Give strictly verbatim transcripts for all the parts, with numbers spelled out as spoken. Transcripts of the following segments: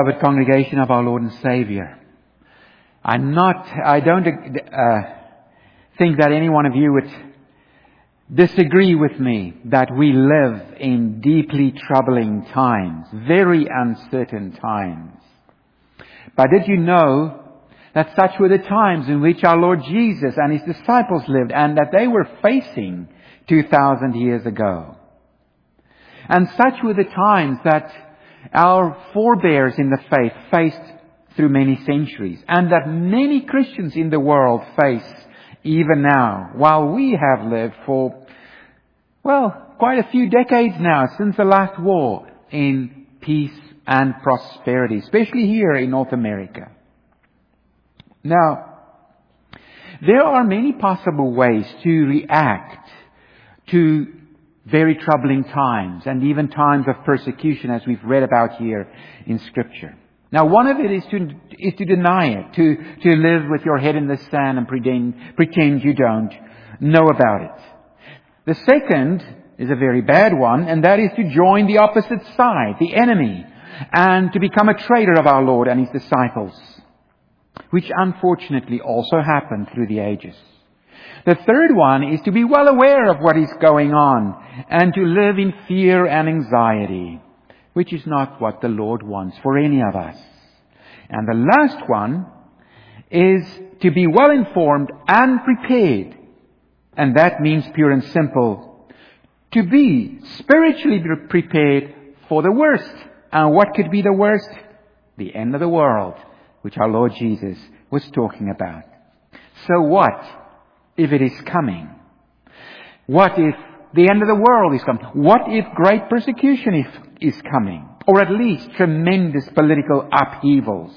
Beloved congregation of our Lord and Savior, I'm not, I don't uh, think that any one of you would disagree with me that we live in deeply troubling times, very uncertain times. But did you know that such were the times in which our Lord Jesus and His disciples lived, and that they were facing two thousand years ago? And such were the times that our forebears in the faith faced through many centuries, and that many Christians in the world face even now, while we have lived for, well, quite a few decades now, since the last war, in peace and prosperity, especially here in North America. Now, there are many possible ways to react to very troubling times, and even times of persecution, as we've read about here in Scripture. Now, one of it is to is to deny it, to to live with your head in the sand and pretend pretend you don't know about it. The second is a very bad one, and that is to join the opposite side, the enemy, and to become a traitor of our Lord and His disciples, which unfortunately also happened through the ages. The third one is to be well aware of what is going on and to live in fear and anxiety, which is not what the Lord wants for any of us. And the last one is to be well informed and prepared. And that means pure and simple, to be spiritually prepared for the worst. And what could be the worst? The end of the world, which our Lord Jesus was talking about. So what if it is coming? What if the end of the world is coming? What if great persecution is, is coming? Or at least tremendous political upheavals?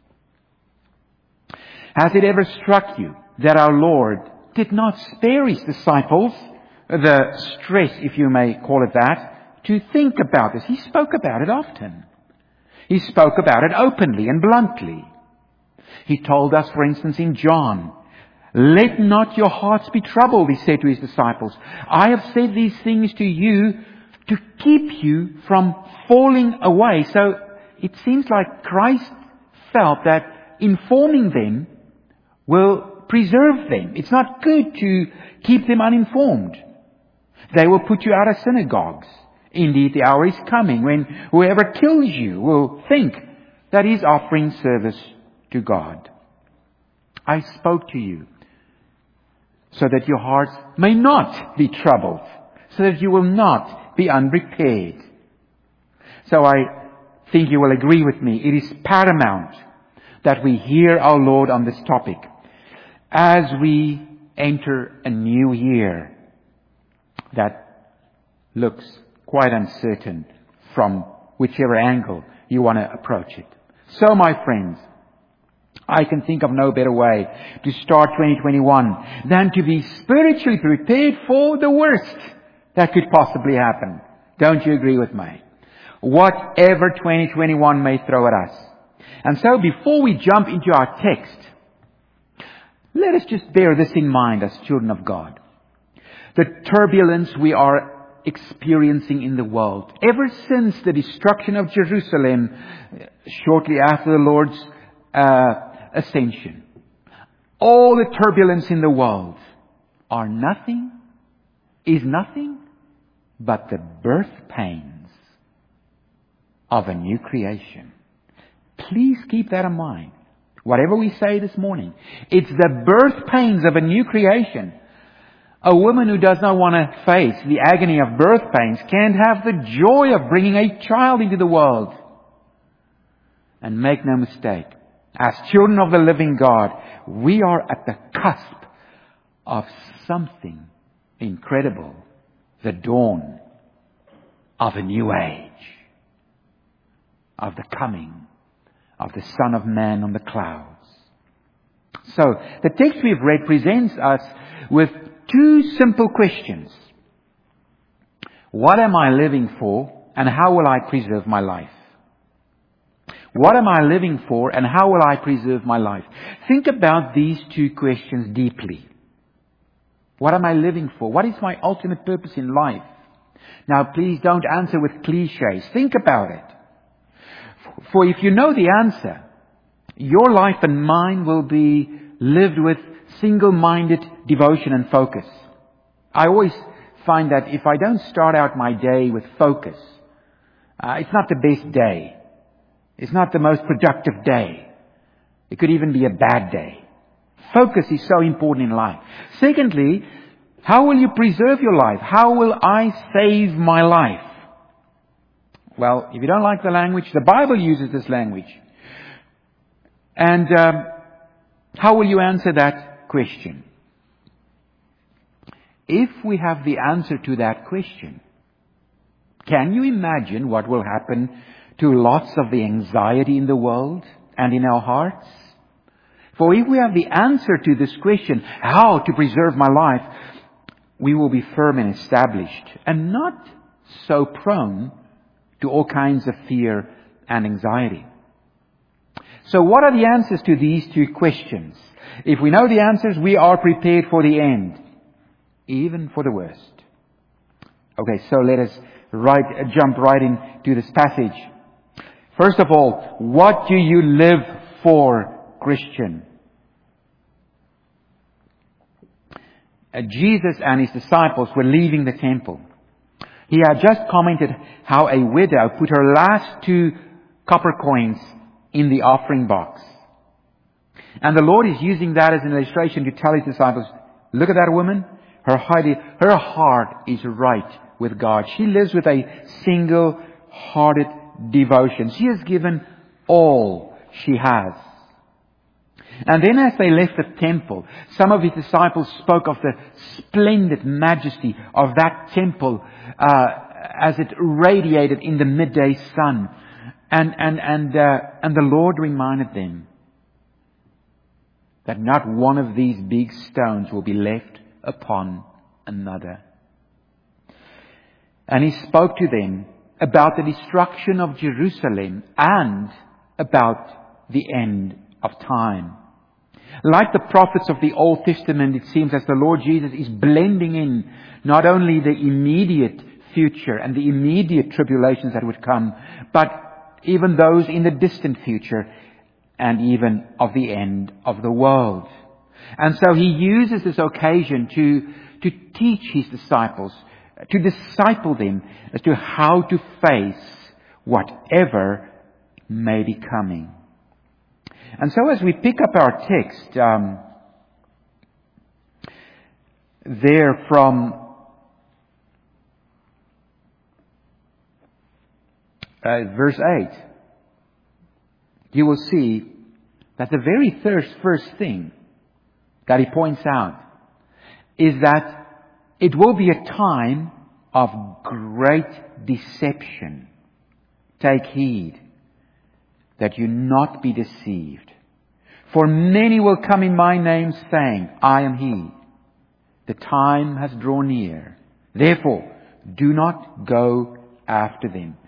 Has it ever struck you that our Lord did not spare His disciples the stress, if you may call it that, to think about this? He spoke about it often. He spoke about it openly and bluntly. He told us, for instance, in John, "Let not your hearts be troubled," He said to His disciples. "I have said these things to you to keep you from falling away." So it seems like Christ felt that informing them will preserve them. It's not good to keep them uninformed. They will put you out of synagogues. Indeed, the hour is coming when whoever kills you will think that he's offering service to God. I spoke to you so that your hearts may not be troubled, so that you will not be unprepared. So I think you will agree with me. It is paramount that we hear our Lord on this topic as we enter a new year that looks quite uncertain from whichever angle you want to approach it. So, my friends, I can think of no better way to start twenty twenty-one than to be spiritually prepared for the worst that could possibly happen. Don't you agree with me? Whatever twenty twenty-one may throw at us. And so before we jump into our text, let us just bear this in mind as children of God. The turbulence we are experiencing in the world, ever since the destruction of Jerusalem shortly after the Lord's uh, ascension, all the turbulence in the world are nothing, is nothing but the birth pains of a new creation. Please keep that in mind. Whatever we say this morning, it's the birth pains of a new creation. A woman who does not want to face the agony of birth pains can't have the joy of bringing a child into the world. And make no mistake, as children of the living God, we are at the cusp of something incredible. The dawn of a new age. Of the coming of the Son of Man on the clouds. So, the text we've read presents us with two simple questions. What am I living for, and how will I preserve my life? What am I living for, and how will I preserve my life? Think about these two questions deeply. What am I living for? What is my ultimate purpose in life? Now, please don't answer with cliches. Think about it. For if you know the answer, your life and mine will be lived with single-minded devotion and focus. I always find that if I don't start out my day with focus, uh, it's not the best day. It's not the most productive day. It could even be a bad day. Focus is so important in life. Secondly, how will you preserve your life? How will I save my life? Well, if you don't like the language, the Bible uses this language. And um, how will you answer that question? If we have the answer to that question, can you imagine what will happen to lots of the anxiety in the world and in our hearts? For if we have the answer to this question, how to preserve my life, we will be firm and established and not so prone to all kinds of fear and anxiety. So what are the answers to these two questions? If we know the answers, we are prepared for the end, even for the worst. Okay, so let us right, jump right into this passage. First of all, what do you live for, Christian? Uh, Jesus and his disciples were leaving the temple. He had just commented how a widow put her last two copper coins in the offering box. And the Lord is using that as an illustration to tell his disciples, look at that woman. Her heart, her heart is right with God. She lives with a single-hearted devotion. She has given all she has. And then as they left the temple, some of his disciples spoke of the splendid majesty of that temple uh, as it radiated in the midday sun. And, and, and, uh, and the Lord reminded them that not one of these big stones will be left upon another. And he spoke to them about the destruction of Jerusalem and about the end of time. Like the prophets of the Old Testament, it seems as the Lord Jesus is blending in not only the immediate future and the immediate tribulations that would come, but even those in the distant future and even of the end of the world. And so he uses this occasion to, to teach his disciples, to disciple them as to how to face whatever may be coming. And so as we pick up our text, um, there from uh, verse eight, you will see that the very first, first thing that he points out is that it will be a time of great deception. Take heed that you not be deceived. For many will come in my name, saying, I am he. The time has drawn near. Therefore, do not go after them.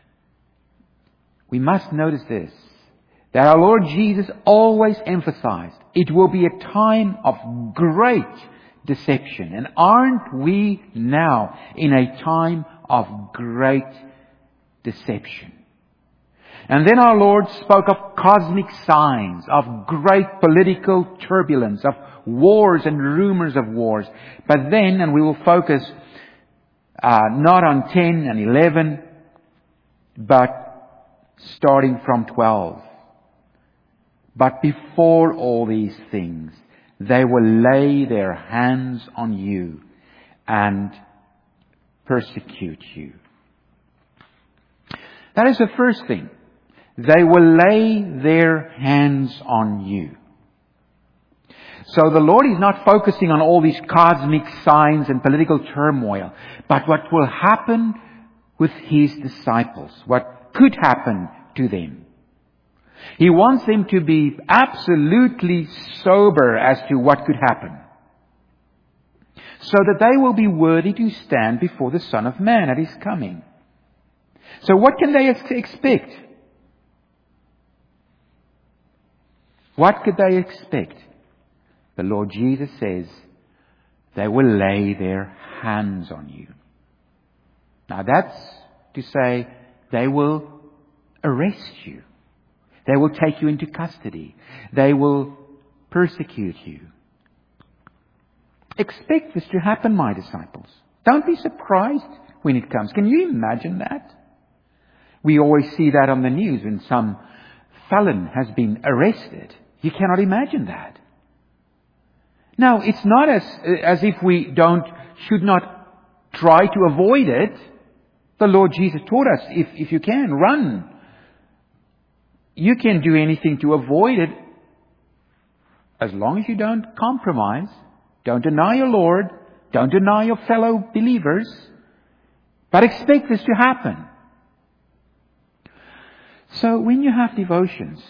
We must notice this, that our Lord Jesus always emphasized it will be a time of great deception. And aren't we now in a time of great deception? And then our Lord spoke of cosmic signs, of great political turbulence, of wars and rumors of wars. But then, and we will focus uh, not on ten and eleven, but starting from twelve. But before all these things, they will lay their hands on you and persecute you. That is the first thing. They will lay their hands on you. So the Lord is not focusing on all these cosmic signs and political turmoil, but what will happen with His disciples, what could happen to them. He wants them to be absolutely sober as to what could happen, so that they will be worthy to stand before the Son of Man at His coming. So what can they expect? What could they expect? The Lord Jesus says, they will lay their hands on you. Now that's to say, they will arrest you. They will take you into custody. They will persecute you. Expect this to happen, my disciples. Don't be surprised when it comes. Can you imagine that? We always see that on the news when some felon has been arrested. You cannot imagine that. Now, it's not as, as if we don't, should not try to avoid it. The Lord Jesus taught us, if, if you can, run. You can do anything to avoid it as long as you don't compromise. Don't deny your Lord. Don't deny your fellow believers. But expect this to happen. So when you have devotions,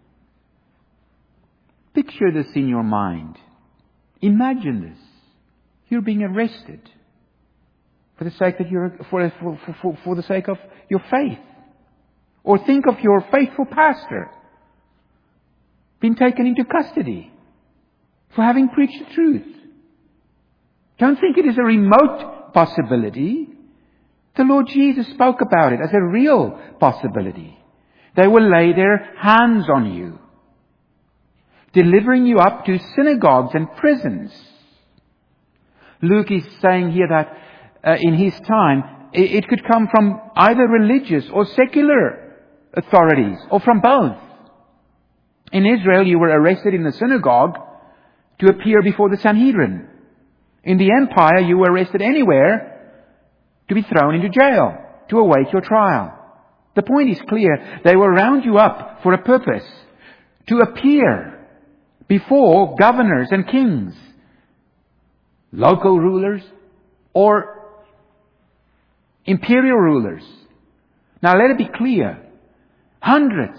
picture this in your mind. Imagine this. You're being arrested for the sake that you're for, for, for, for the sake of your faith. Or think of your faithful pastor being taken into custody for having preached the truth. Don't think it is a remote possibility. The Lord Jesus spoke about it as a real possibility. They will lay their hands on you, delivering you up to synagogues and prisons. Luke is saying here that uh, in his time, it, it could come from either religious or secular authorities, or from both. In Israel, you were arrested in the synagogue to appear before the Sanhedrin. In the empire, you were arrested anywhere to be thrown into jail, to await your trial. The point is clear. They will round you up for a purpose, to appear before governors and kings, local rulers, or imperial rulers. Now let it be clear. Hundreds,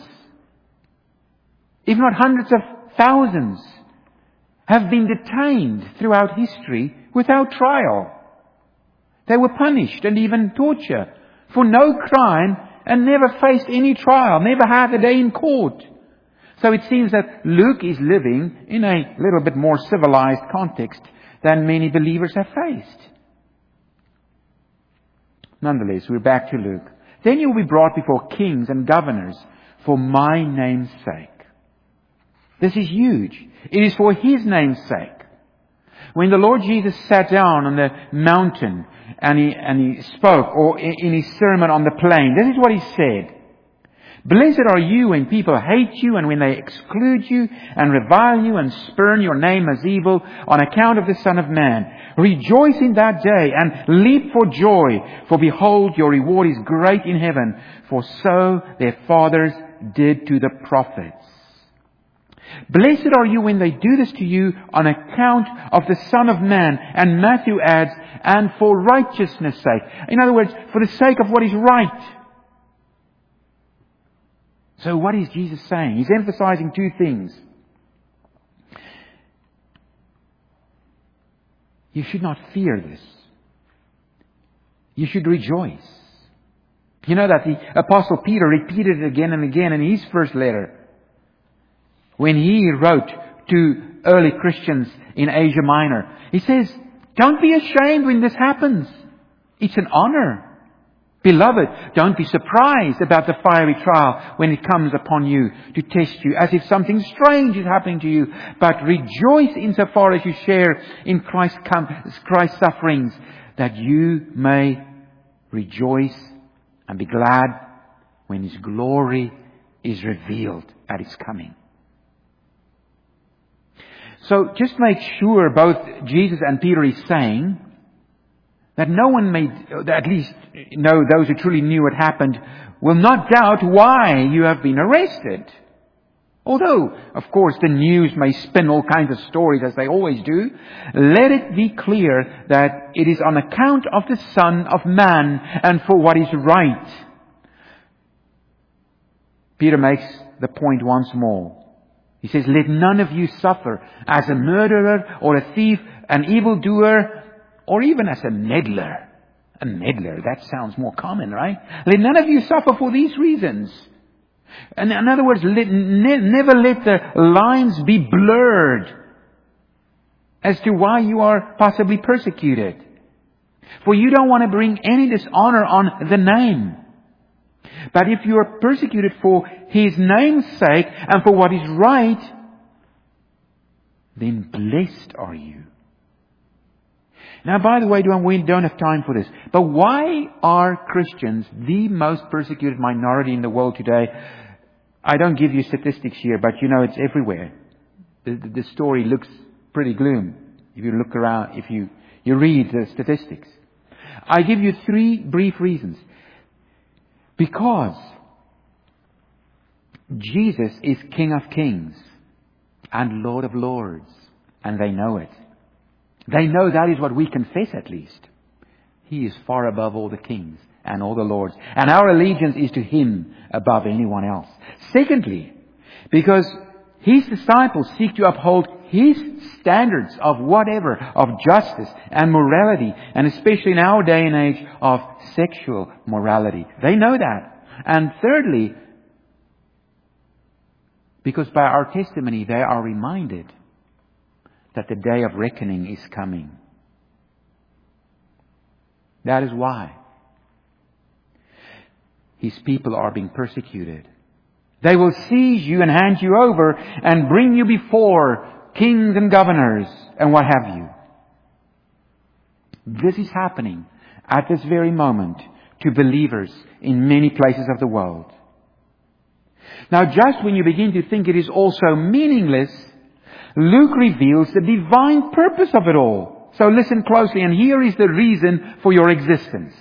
if not hundreds of thousands, have been detained throughout history without trial. They were punished and even tortured for no crime and never faced any trial, never had a day in court. So it seems that Luke is living in a little bit more civilized context than many believers have faced. Nonetheless, we're back to Luke. Then you will be brought before kings and governors for my name's sake. This is huge. It is for His name's sake. When the Lord Jesus sat down on the mountain and He, and he spoke, or in His sermon on the plain, this is what He said. Blessed are you when people hate you and when they exclude you and revile you and spurn your name as evil on account of the Son of Man. Rejoice in that day and leap for joy, for behold, your reward is great in heaven, for so their fathers did to the prophets. Blessed are you when they do this to you on account of the Son of Man. And Matthew adds, and for righteousness' sake. In other words, for the sake of what is right. So what is Jesus saying? He's emphasizing two things. You should not fear this. You should rejoice. You know that the Apostle Peter repeated it again and again in his first letter. When he wrote to early Christians in Asia Minor, he says, don't be ashamed when this happens. It's an honor. Beloved, don't be surprised about the fiery trial when it comes upon you to test you, as if something strange is happening to you. But rejoice insofar as you share in Christ's, Christ's sufferings, that you may rejoice and be glad when His glory is revealed at His coming. So just make sure both Jesus and Peter is saying that no one may, at least know those who truly knew what happened, will not doubt why you have been arrested. Although, of course, the news may spin all kinds of stories as they always do, let it be clear that it is on account of the Son of Man and for what is right. Peter makes the point once more. He says, let none of you suffer as a murderer or a thief, an evildoer, or even as a meddler. A meddler, that sounds more common, right? Let none of you suffer for these reasons. And in other words, let, ne- never let the lines be blurred as to why you are possibly persecuted. For you don't want to bring any dishonor on the name. But if you are persecuted for His name's sake and for what is right, then blessed are you. Now, by the way, we don't have time for this, but why are Christians the most persecuted minority in the world today? I don't give you statistics here, but you know it's everywhere. The, the, the story looks pretty gloom if you look around, if you, you read the statistics. I give you three brief reasons. Because Jesus is King of Kings and Lord of Lords, and they know it. They know that is what we confess, at least. He is far above all the kings and all the lords, and our allegiance is to Him above anyone else. Secondly, because His disciples seek to uphold His standards of whatever, of justice and morality, and especially in our day and age of sexual morality. They know that. And thirdly, because by our testimony they are reminded that the day of reckoning is coming. That is why His people are being persecuted. They will seize you and hand you over and bring you before kings and governors and what have you. This is happening at this very moment to believers in many places of the world. Now, just when you begin to think it is also meaningless, Luke reveals the divine purpose of it all. So listen closely, and here is the reason for your existence.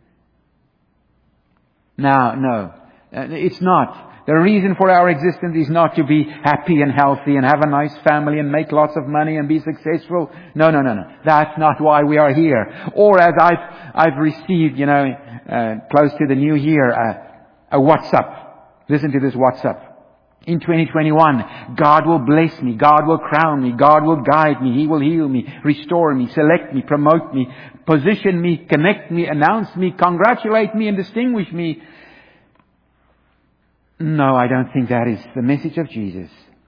Now, no, it's not. The reason for our existence is not to be happy and healthy and have a nice family and make lots of money and be successful. No, no, no, no. That's not why we are here. Or as I've, I've received, you know, uh, close to the new year, uh, a WhatsApp. Listen to this WhatsApp. In twenty twenty-one, God will bless me. God will crown me. God will guide me. He will heal me, restore me, select me, promote me, position me, connect me, announce me, congratulate me, and distinguish me. No, I don't think that is the message of Jesus.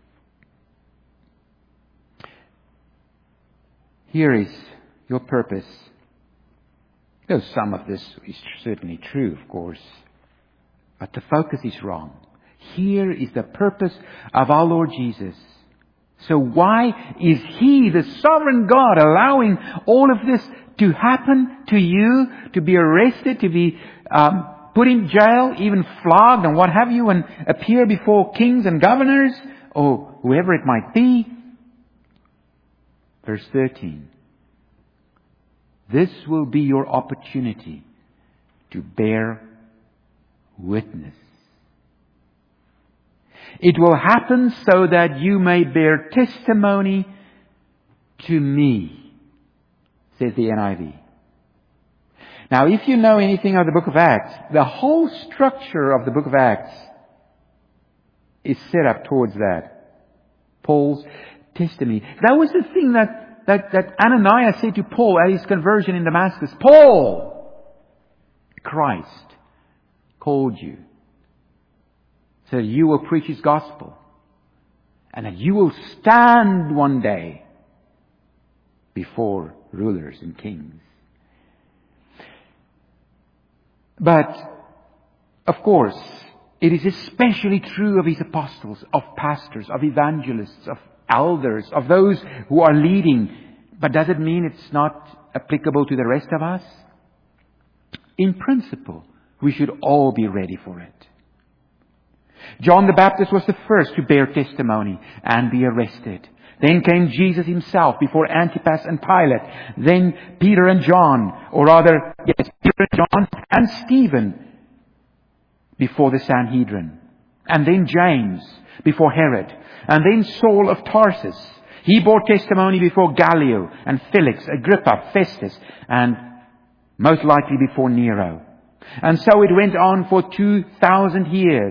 Here is your purpose. Though some of this is certainly true, of course. But the focus is wrong. Here is the purpose of our Lord Jesus. So why is He, the sovereign God, allowing all of this to happen to you, to be arrested, to be um, put in jail, even flogged and what have you, and appear before kings and governors, or whoever it might be? Verse thirteen. This will be your opportunity to bear witness. It will happen so that you may bear testimony to me, says the N I V. Now, if you know anything of the book of Acts, the whole structure of the book of Acts is set up towards that. Paul's testimony. That was the thing that, that, that Ananias said to Paul at his conversion in Damascus. Paul, Christ called you so that you will preach His gospel, and that you will stand one day before rulers and kings. But, of course, it is especially true of His apostles, of pastors, of evangelists, of elders, of those who are leading. But does it mean it's not applicable to the rest of us? In principle, we should all be ready for it. John the Baptist was the first to bear testimony and be arrested. Then came Jesus Himself before Antipas and Pilate. Then Peter and John, or rather, yes, Peter and John and Stephen before the Sanhedrin. And then James before Herod. And then Saul of Tarsus. He bore testimony before Gallio and Felix, Agrippa, Festus, and most likely before Nero. And so it went on for two thousand years.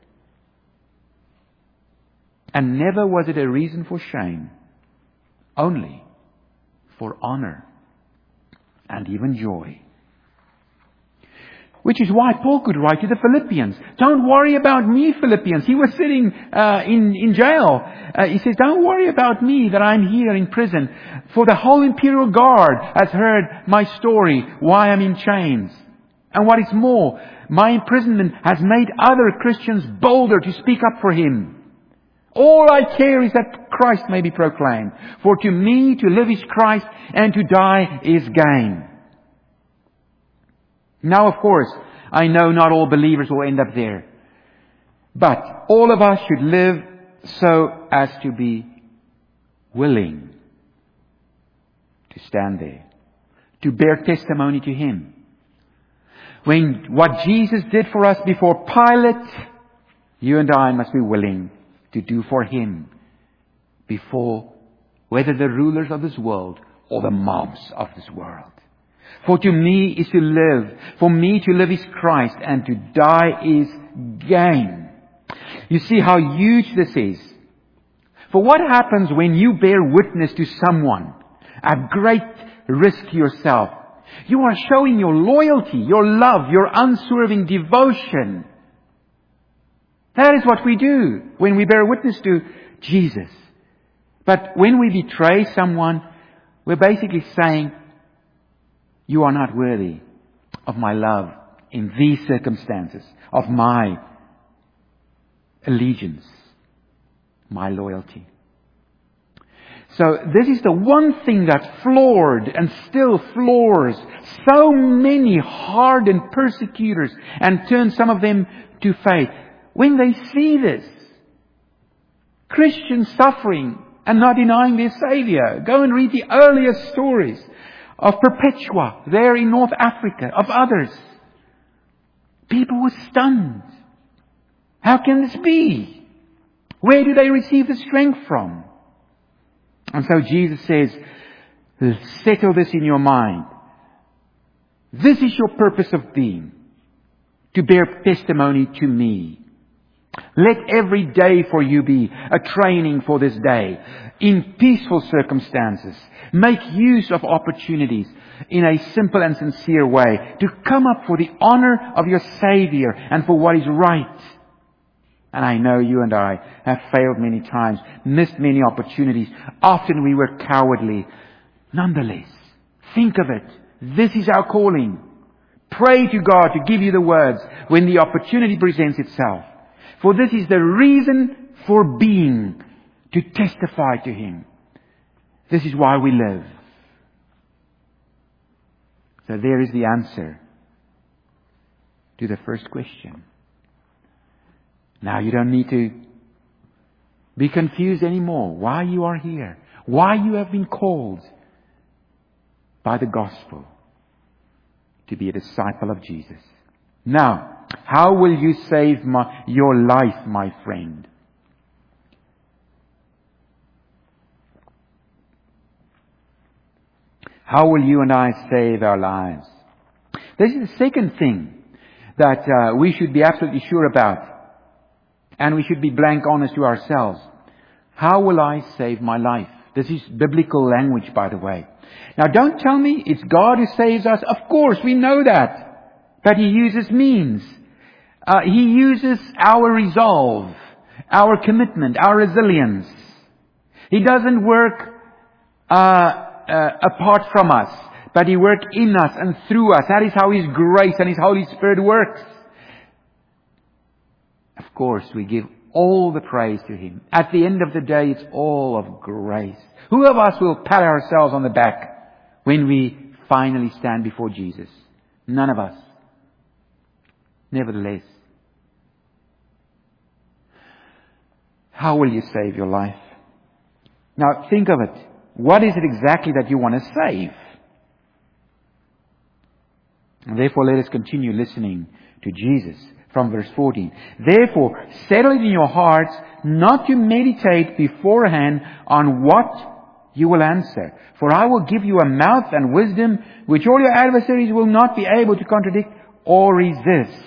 And never was it a reason for shame, only for honor and even joy. Which is why Paul could write to the Philippians, don't worry about me, Philippians. He was sitting uh, in, in jail. Uh, he says, don't worry about me that I'm here in prison. For the whole imperial guard has heard my story, why I'm in chains. And what is more, my imprisonment has made other Christians bolder to speak up for Him. All I care is that Christ may be proclaimed. For to me to live is Christ, and to die is gain. Now, of course, I know not all believers will end up there. But all of us should live so as to be willing to stand there, to bear testimony to Him. When what Jesus did for us before Pilate, you and I must be willing to do for Him before whether the rulers of this world or the mobs of this world. For to me is to live. For me to live is Christ, and to die is gain. You see how huge this is. For what happens when you bear witness to someone at great risk to yourself? You are showing your loyalty, your love, your unswerving devotion. That is what we do when we bear witness to Jesus. But when we betray someone, we're basically saying, you are not worthy of my love in these circumstances, of my allegiance, my loyalty. So this is the one thing that floored and still floors so many hardened persecutors and turned some of them to faith. When they see this, Christians suffering and not denying their Savior. Go and read the earliest stories of Perpetua there in North Africa, of others. People were stunned. How can this be? Where do they receive the strength from? And so Jesus says, settle this in your mind. This is your purpose of being, to bear testimony to me. Let every day for you be a training for this day. In peaceful circumstances, make use of opportunities in a simple and sincere way to come up for the honor of your Savior and for what is right. And I know you and I have failed many times, missed many opportunities. Often we were cowardly. Nonetheless, think of it. This is our calling. Pray to God to give you the words when the opportunity presents itself. For this is the reason for being, to testify to Him. This is why we live. So there is the answer to the first question. Now you don't need to be confused anymore why you are here, why you have been called by the gospel to be a disciple of Jesus. Now, how will you save my, your life, my friend? How will you and I save our lives? This is the second thing that uh, we should be absolutely sure about. And we should be blank honest to ourselves. How will I save my life? This is biblical language, by the way. Now don't tell me it's God who saves us. Of course, we know that. But He uses means. Uh, he uses our resolve, our commitment, our resilience. He doesn't work uh, uh, apart from us, but He works in us and through us. That is how His grace and His Holy Spirit works. Of course, we give all the praise to Him. At the end of the day, it's all of grace. Who of us will pat ourselves on the back when we finally stand before Jesus? None of us. Nevertheless, how will you save your life? Now, think of it. What is it exactly that you want to save? And therefore, let us continue listening to Jesus. From verse fourteen. Therefore, settle it in your hearts not to meditate beforehand on what you will answer. For I will give you a mouth and wisdom which all your adversaries will not be able to contradict or resist.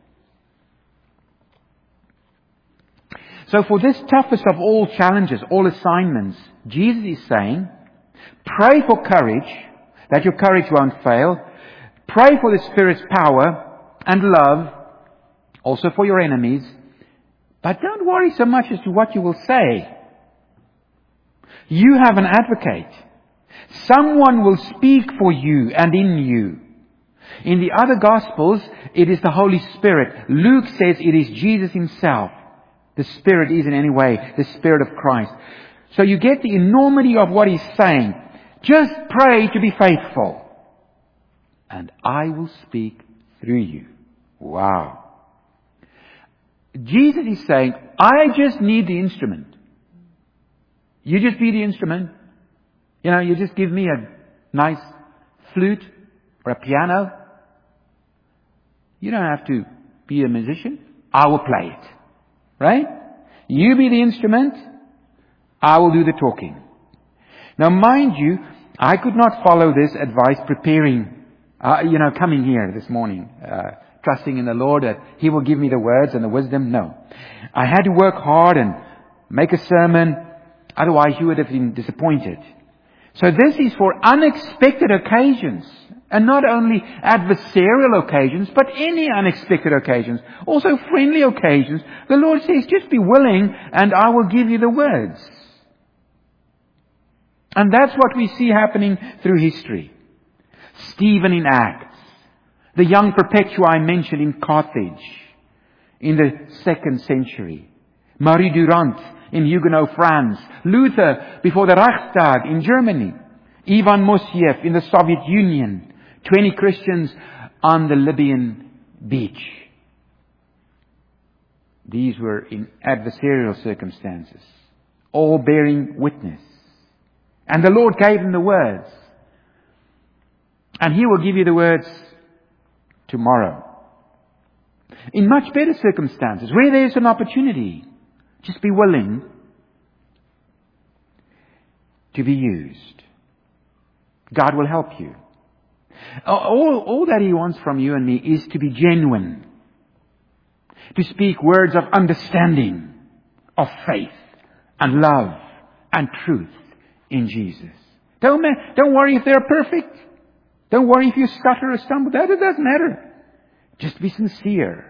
So for this toughest of all challenges, all assignments, Jesus is saying, pray for courage, that your courage won't fail. Pray for the Spirit's power and love, also for your enemies. But don't worry so much as to what you will say. You have an advocate. Someone will speak for you and in you. In the other Gospels, it is the Holy Spirit. Luke says it is Jesus Himself. The Spirit is in any way the Spirit of Christ. So you get the enormity of what He's saying. Just pray to be faithful, and I will speak through you. Wow. Jesus is saying, I just need the instrument. You just be the instrument. You know, you just give me a nice flute or a piano. You don't have to be a musician. I will play it. Right? You be the instrument. I will do the talking. Now mind you, I could not follow this advice preparing, uh, you know, coming here this morning, uh, trusting in the Lord that He will give me the words and the wisdom. No. I had to work hard and make a sermon. Otherwise you would have been disappointed. So this is for unexpected occasions. And not only adversarial occasions, but any unexpected occasions. Also friendly occasions. The Lord says, just be willing and I will give you the words. And that's what we see happening through history. Stephen in Acts. The young Perpetua I mentioned in Carthage in the second century. Marie Durand in Huguenot France. Luther before the Reichstag in Germany. Ivan Moisiev in the Soviet Union. Twenty Christians on the Libyan beach. These were in adversarial circumstances, all bearing witness. And the Lord gave them the words. And He will give you the words tomorrow. In much better circumstances, where there's an opportunity, just be willing to be used. God will help you. All, all that He wants from you and me is to be genuine. To speak words of understanding, of faith, and love, and truth in Jesus. Don't, don't worry if they're perfect. Don't worry if you stutter or stumble. That it doesn't matter. Just be sincere.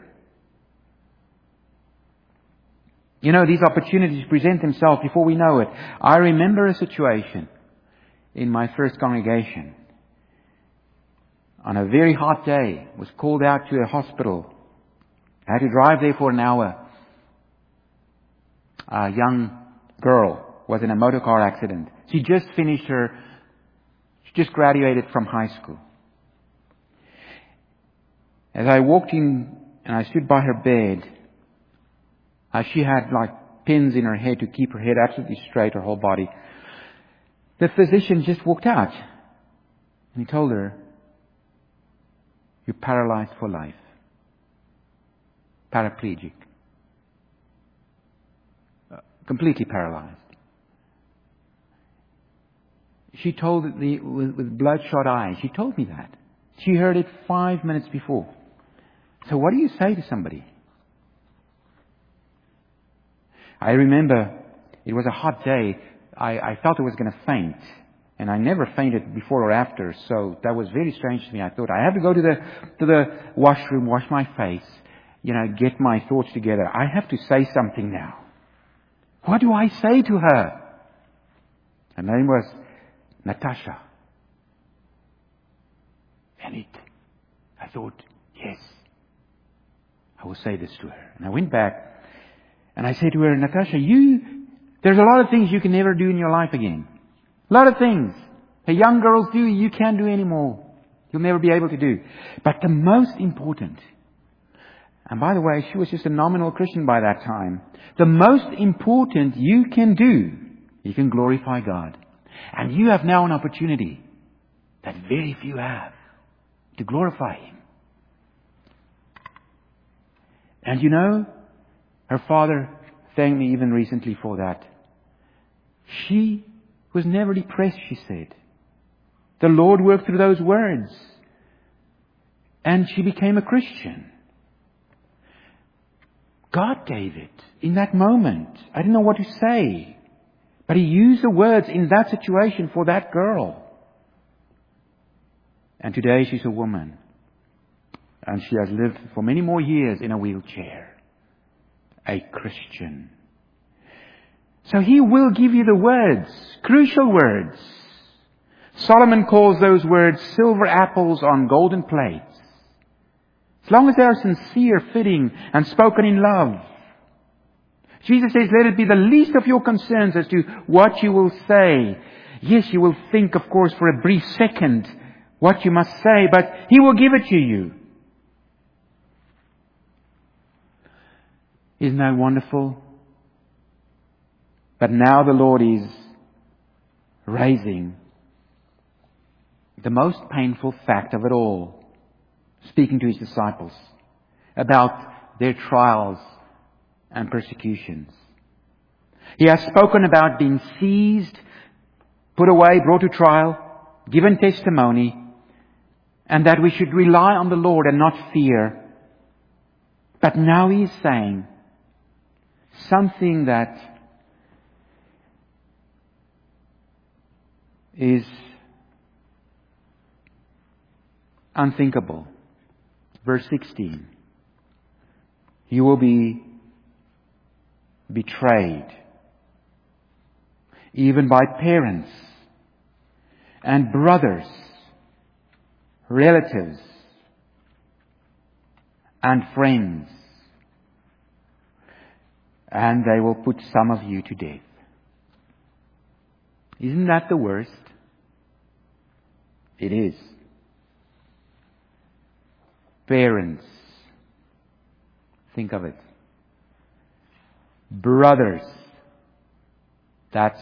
You know, these opportunities present themselves before we know it. I remember a situation in my first congregation. On a very hot day, was called out to a hospital. I had to drive there for an hour. A young girl was in a motor car accident. She just finished her, she just graduated from high school. As I walked in and I stood by her bed, uh, she had like pins in her head to keep her head absolutely straight, her whole body. The physician just walked out and he told her, you're paralyzed for life. Paraplegic. Uh, completely paralyzed. She told me with, with bloodshot eyes. She told me that. She heard it five minutes before. So what do you say to somebody? I remember it was a hot day. I, I felt I was going to faint. And I never fainted before or after, so that was very strange to me. I thought, I have to go to the to the washroom, wash my face, you know, get my thoughts together. I have to say something now. What do I say to her? Her name was Natasha. And it, I thought, yes, I will say this to her. And I went back and I said to her, Natasha, you, there's a lot of things you can never do in your life again. A lot of things the young girls do, you can't do anymore. You'll never be able to do. But the most important, and by the way, she was just a nominal Christian by that time. The most important you can do, you can glorify God. And you have now an opportunity that very few have to glorify Him. And you know, her father thanked me even recently for that. She was never depressed, she said. The Lord worked through those words. And she became a Christian. God gave it in that moment. I didn't know what to say. But He used the words in that situation for that girl. And today she's a woman. And she has lived for many more years in a wheelchair. A Christian. So He will give you the words, crucial words. Solomon calls those words silver apples on golden plates. As long as they are sincere, fitting, and spoken in love. Jesus says, let it be the least of your concerns as to what you will say. Yes, you will think, of course, for a brief second what you must say, but He will give it to you. Isn't that wonderful? But now the Lord is raising the most painful fact of it all, speaking to His disciples about their trials and persecutions. He has spoken about being seized, put away, brought to trial, given testimony, and that we should rely on the Lord and not fear. But now He is saying something that is unthinkable. Verse sixteen. You will be betrayed, even by parents and brothers, relatives and friends, and they will put some of you to death. Isn't that the worst? It is. Parents. Think of it. Brothers. That's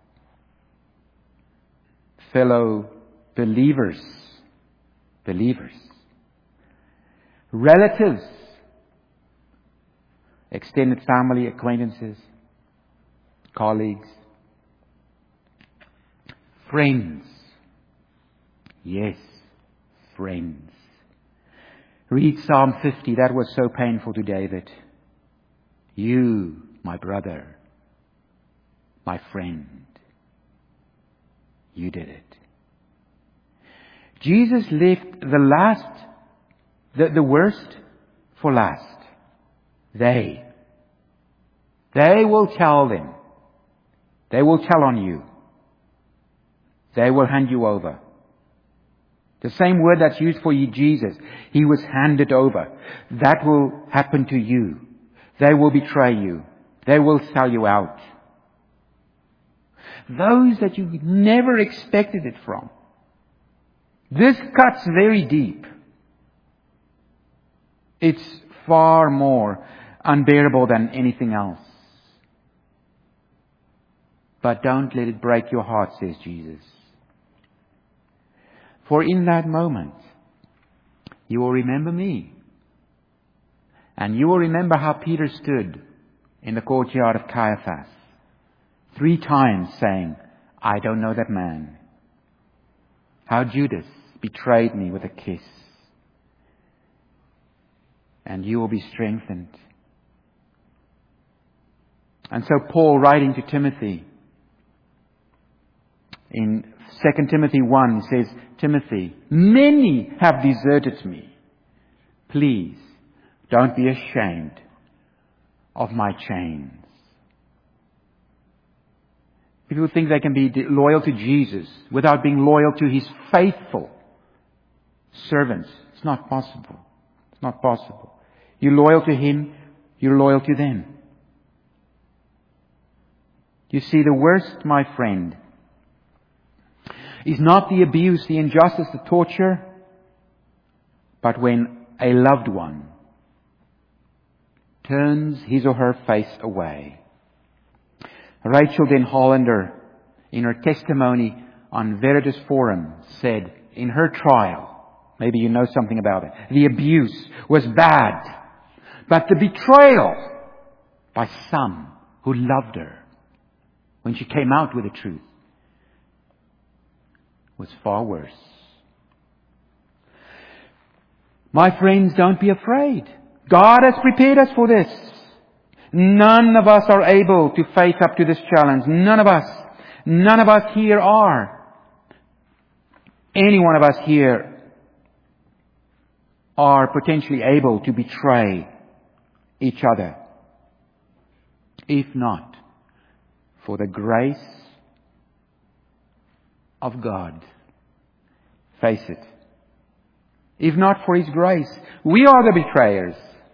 fellow believers. Believers. Relatives. Extended family, acquaintances, colleagues. Friends. Yes, friends. Read Psalm fifty. That was so painful to David. You, my brother, my friend, you did it. Jesus left the last, the, the worst for last. They. They will tell them. They will tell on you. They will hand you over. The same word that's used for you, Jesus. He was handed over. That will happen to you. They will betray you. They will sell you out. Those that you never expected it from. This cuts very deep. It's far more unbearable than anything else. But don't let it break your heart, says Jesus. For in that moment, you will remember me. And you will remember how Peter stood in the courtyard of Caiaphas, three times saying, I don't know that man. How Judas betrayed me with a kiss. And you will be strengthened. And so Paul, writing to Timothy, in Second Timothy one, says, Timothy, many have deserted me. Please, don't be ashamed of my chains. People think they can be loyal to Jesus without being loyal to His faithful servants. It's not possible. It's not possible. You're loyal to Him, you're loyal to them. You see, the worst, my friend, is not the abuse, the injustice, the torture, but when a loved one turns his or her face away. Rachel Den Hollander, in her testimony on Veritas Forum, said in her trial, maybe you know something about it, the abuse was bad, but the betrayal by some who loved her when she came out with the truth was far worse. My friends, don't be afraid. God has prepared us for this. None of us are able to face up to this challenge. None of us. None of us here are. Any one of us here are potentially able to betray each other. If not for the grace of God face it. If not for His grace, we are the betrayers.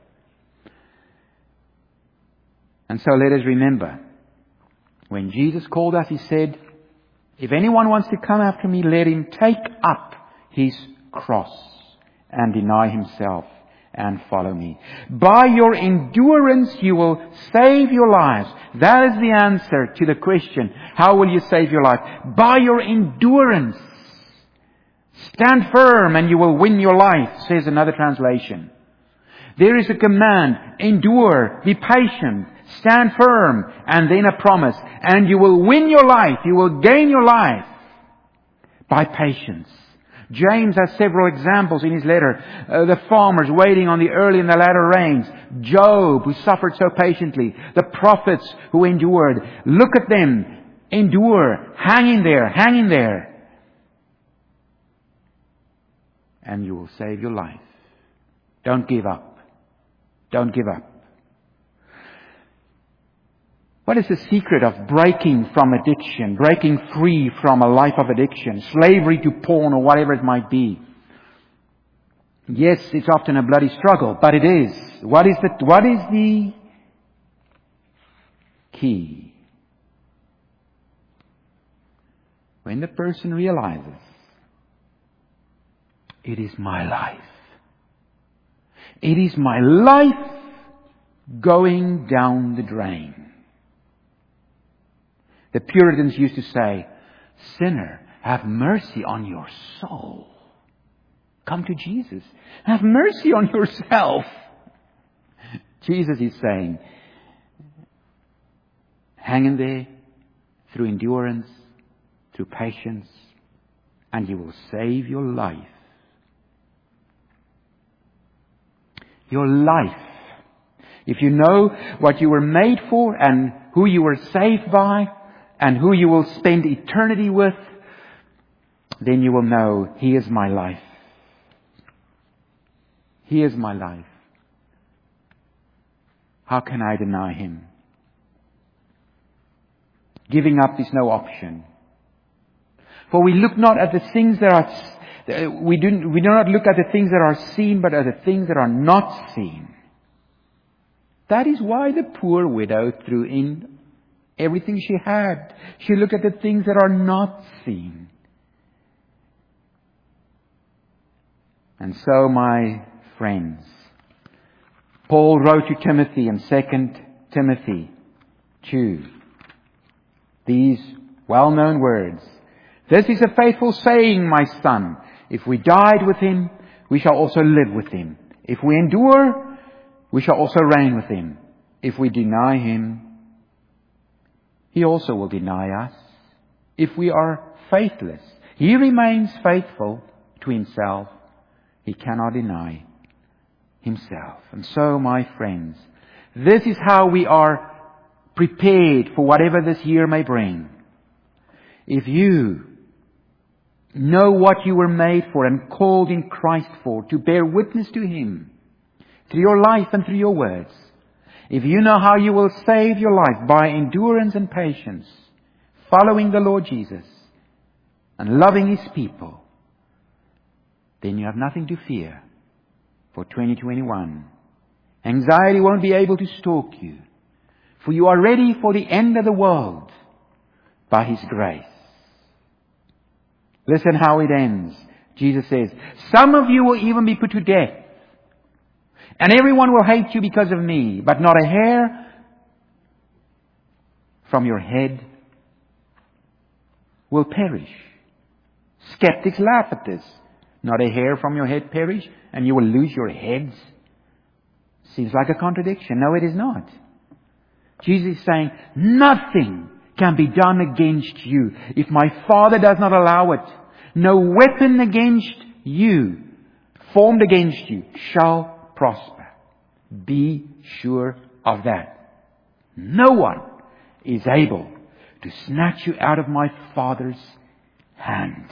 And so let us remember, when Jesus called us, He said, if anyone wants to come after me, let him take up his cross and deny himself and follow me. By your endurance, you will save your lives. That is the answer to the question, how will you save your life? By your endurance. Stand firm and you will win your life, says another translation. There is a command, endure, be patient, stand firm, and then a promise. And you will win your life, you will gain your life by patience. James has several examples in his letter. Uh, the farmers waiting on the early and the latter rains. Job, who suffered so patiently. The prophets who endured. Look at them. Endure. Hang in there. Hang in there. And you will save your life. Don't give up. Don't give up. What is the secret of breaking from addiction, breaking free from a life of addiction, slavery to porn or whatever it might be? Yes, it's often a bloody struggle, but it is. What is the, what is the key? When the person realizes, it is my life. It is my life going down the drain. The Puritans used to say, sinner, have mercy on your soul. Come to Jesus. Have mercy on yourself. Jesus is saying, hang in there through endurance, through patience, and you will save your life. Your life. If you know what you were made for and who you were saved by, and who you will spend eternity with, then you will know, He is my life. He is my life. How can I deny Him? Giving up is no option. For we look not at the things that are, we do, we do not look at the things that are seen, but at the things that are not seen. That is why the poor widow threw in everything she had. She looked at the things that are not seen. And so, my friends, Paul wrote to Timothy in Second Timothy two these well-known words. This is a faithful saying, my son. If we died with Him, we shall also live with Him. If we endure, we shall also reign with Him. If we deny Him, He also will deny us. If we are faithless, He remains faithful to Himself. He cannot deny Himself. And so, my friends, this is how we are prepared for whatever this year may bring. If you know what you were made for and called in Christ for, to bear witness to Him through your life and through your words, if you know how you will save your life by endurance and patience, following the Lord Jesus and loving His people, then you have nothing to fear for twenty twenty-one. Anxiety won't be able to stalk you, for you are ready for the end of the world by His grace. Listen how it ends. Jesus says, some of you will even be put to death. And everyone will hate you because of me, but not a hair from your head will perish. Skeptics laugh at this. Not a hair from your head perish, and you will lose your heads. Seems like a contradiction. No, it is not. Jesus is saying, nothing can be done against you if my Father does not allow it. No weapon against you, formed against you, shall prosper. Be sure of that. No one is able to snatch you out of my Father's hand.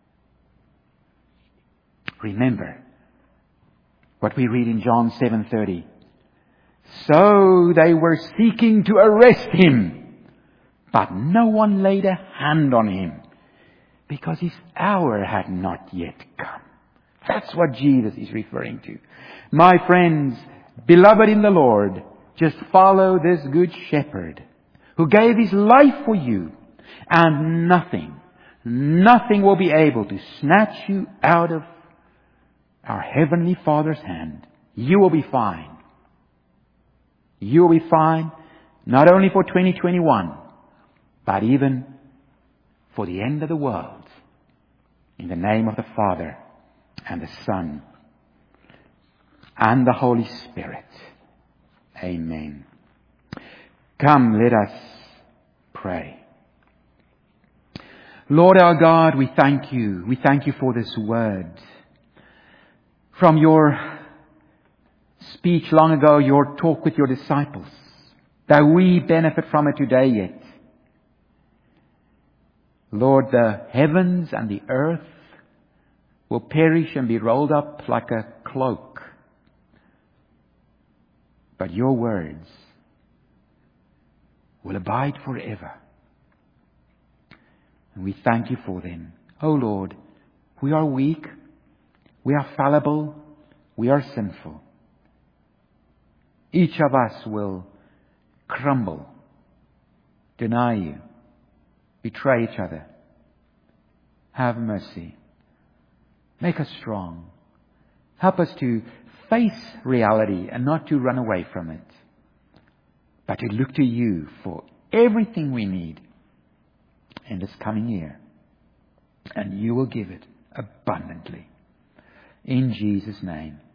Remember what we read in John seven thirty. So they were seeking to arrest Him, but no one laid a hand on Him. because his hour had not yet come. That's what Jesus is referring to. My friends, beloved in the Lord, just follow this good shepherd who gave his life for you, and nothing, nothing will be able to snatch you out of our Heavenly Father's hand. You will be fine. You will be fine, not only for twenty twenty-one, but even for the end of the world. In the name of the Father, and the Son, and the Holy Spirit. Amen. Come, let us pray. Lord our God, we thank you. We thank you for this word. From your speech long ago, your talk with your disciples, that we benefit from it today yet. Lord, the heavens and the earth will perish and be rolled up like a cloak. But your words will abide forever. And we thank you for them. Oh Lord, we are weak. We are fallible. We are sinful. Each of us will crumble, deny you, betray each other. Have mercy. Make us strong. Help us to face reality and not to run away from it, but to look to you for everything we need in this coming year. And you will give it abundantly. In Jesus' name.